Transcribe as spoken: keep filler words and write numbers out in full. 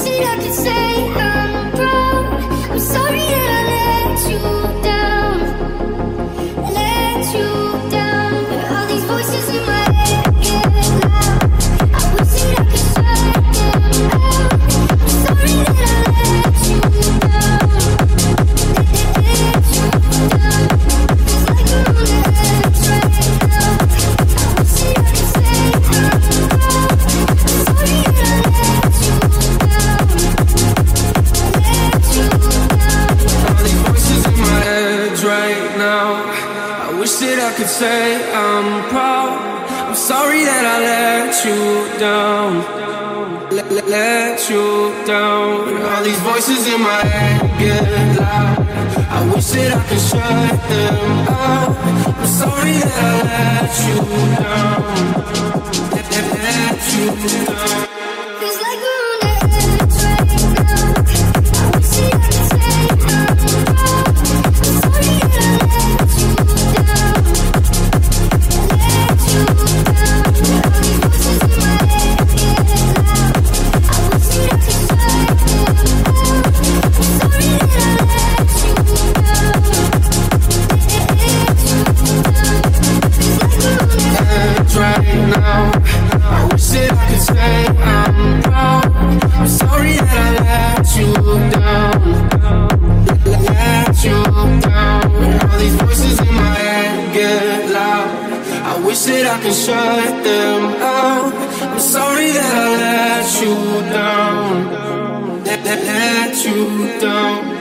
it I could say I'm proud. I'm sorry that I let you down, let you down. All these voices in my head get loud. I wish that I could shut them out. I'm sorry that I let you down, let you down. It's like we're on the edge right now. I wish that I could say I'm proud. I'm sorry that I let you down, let you down. All these voices in my head right now. I wish that I could say I'm proud. I'm sorry that I let you down, let, let, let you down. All these voices in my head get loud. I wish that I could shut them out. I'm sorry that I let you down, let, let, let you down. Feels like we're on the edge right now. I wish that I could say I'm proud. I'm sorry that I let you down, let you down. All these voices in my head get loud. I wish that I could shut them out. I'm sorry that I let you down, let you down. Feels like we're on the Edge right now. I wish that I could say I'm proud. I'm sorry that I let you down, let, let you down. All these voices in my head get loud. I wish that I could shut them out. I'm sorry that I let you down, let, let, let you down.